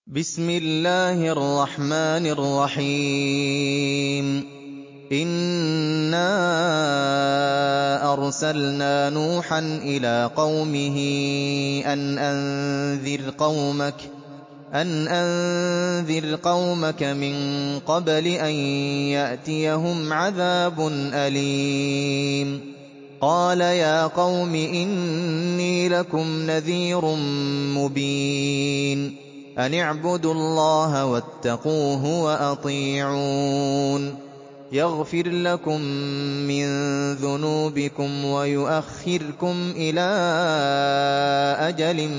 بسم الله الرحمن الرحيم إنا أرسلنا نوحا إلى قومه أن أنذر قومك من قبل أن يأتيهم عذاب أليم قال يا قوم إني لكم نذير مبين أن اعبدوا الله واتقوه وأطيعون يغفر لكم من ذنوبكم ويؤخركم إلى أجل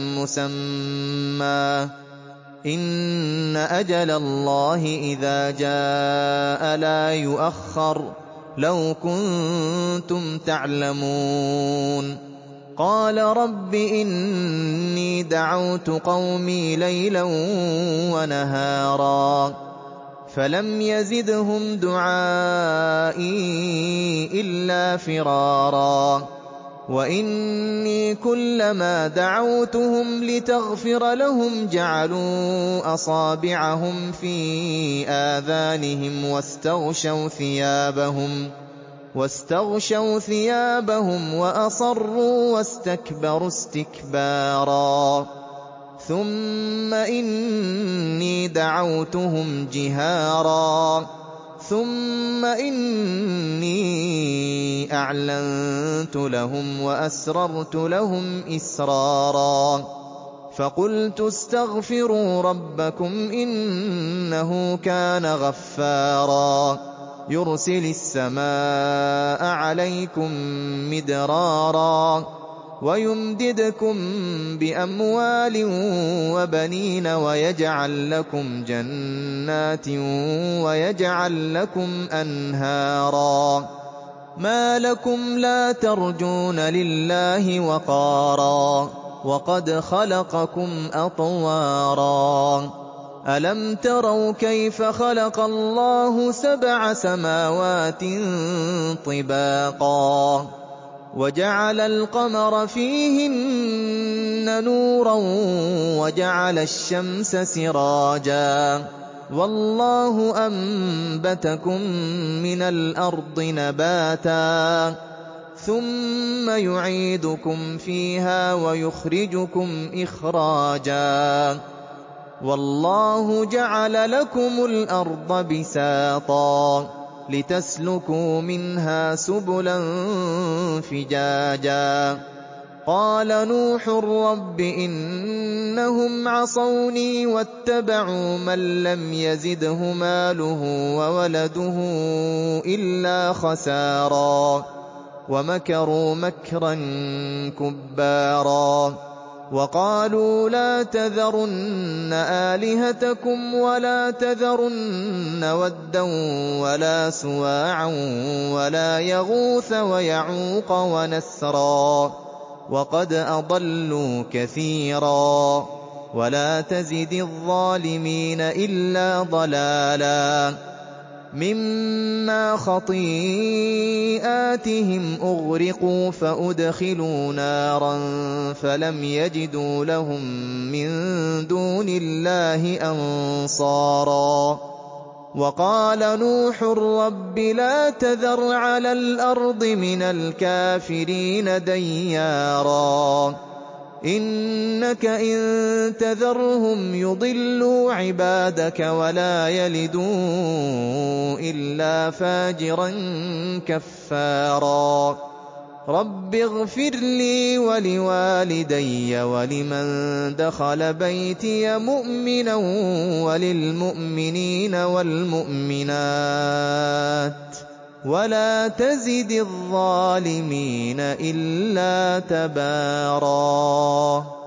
مسمى إن أجل الله إذا جاء لا يؤخر لو كنتم تعلمون قال رب إني دعوت قومي ليلا ونهارا فلم يزدهم دعائي إلا فرارا وإني كلما دعوتهم لتغفر لهم جعلوا أصابعهم في آذانهم واستغشوا ثيابهم وأصروا واستكبروا استكبارا ثم إني دعوتهم جهارا ثم إني أعلنت لهم وأسررت لهم إسرارا فقلت استغفروا ربكم إنه كان غفارا يرسل السماء عليكم مدرارا ويمددكم بأموال وبنين ويجعل لكم جنات ويجعل لكم أنهارا ما لكم لا ترجون لله وقارا وقد خلقكم أطوارا ألم تروا كيف خلق الله 7 سماوات طباقا وجعل القمر فيهن نورا وجعل الشمس سراجا والله أنبتكم من الأرض نباتا ثم يعيدكم فيها ويخرجكم إخراجا والله جعل لكم الأرض بساطا لتسلكوا منها سبلا فجاجا قال نوح رب إنهم عصوني واتبعوا من لم يزده ماله وولده إلا خسارا ومكروا مكرا كبارا وقالوا لا تذرن آلهتكم ولا تذرن ودا ولا سواعا ولا يغوث ويعوق ونسرا وقد أضلوا كثيرا ولا تزد الظالمين إلا ضلالا مما خطيئاتهم أغرقوا فأدخلوا نارا فلم يجدوا لهم من دون الله أنصارا وقال نوح رب لا تذر على الأرض من الكافرين ديارا إنك إن تذرهم يضلوا عبادك ولا يلدوا إلا فاجرا كفارا رب اغفر لي ولوالدي ولمن دخل بيتي مؤمنا وللمؤمنين والمؤمنات ولا تزد الظالمين إلا تبارا